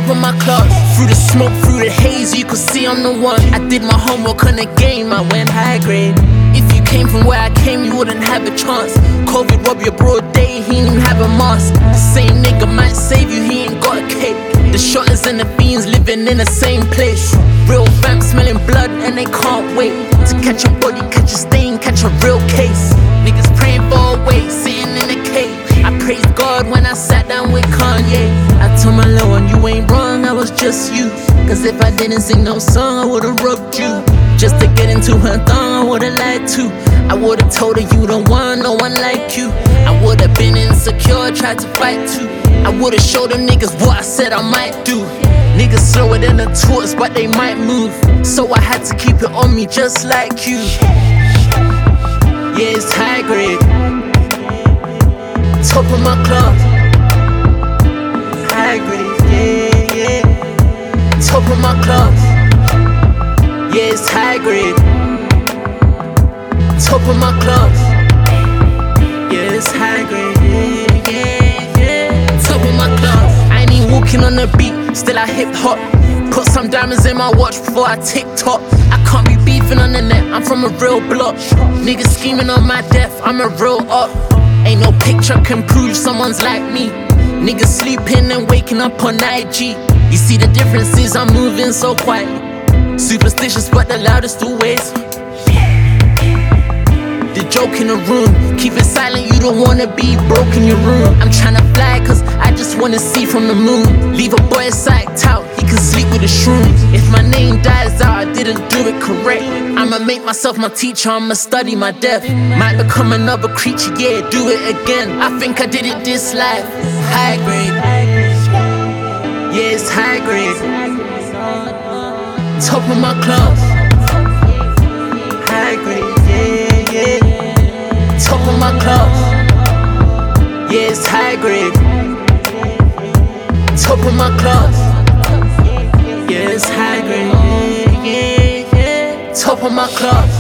of my class. Through the smoke, through the haze, you could see I'm the one. I did my homework on the game, I went high grade. If you came from where I came, you wouldn't have a chance. COVID robbed your broad day, he ain't even have a mask. The same nigga might save you, he ain't got a cake. The shotters and the fiends living in the same place. Real fam smelling blood and they can't wait to catch a body, catch a stain, catch a real case. Niggas praying for a way, sitting in the cave. I praised God when I sat down with Kanye. I told my little one, you ain't wrong, I was just you. Cause if I didn't sing no song, I would've rubbed you. Just to get into her thong, I would've lied to. I would've told her you don't want no one like you. I would've been insecure, tried to fight too. I would've showed them niggas what I said I might do. Niggas slower than the torch, but they might move. So I had to keep it on me just like you. Yeah, it's high grade, top of my class. High grade, yeah, yeah, top of my class. Yeah, it's high grade, top of my class. Yeah, it's high grade, yeah, yeah, yeah, top of my class. I ain't even walking on the beat, still I hip hop. Put some diamonds in my watch before I TikTok. I can't be beefing on the net, I'm from a real block. Niggas scheming on my death, I'm a real op. Ain't no picture can prove someone's like me. Niggas sleeping and waking up on IG. You see the difference is I'm moving so quiet. Superstitious but the loudest always. The joke in the room, keep it silent, you don't wanna be broke in your room. I'm tryna fly cause I just wanna see from the moon. Leave a boy psyched out, he can sleep with the shrooms. If my name dies out, I didn't do it correct. I'ma make myself my teacher, I'ma study my death. Might become another creature, yeah, do it again. I think I did it this life. High grade, yeah, it's high grade, top of my class. High grade, yeah, yeah, top of my class. Yeah, it's high grade, top of my class. Yeah, it's high grade, yeah, yeah, yeah, top of my class.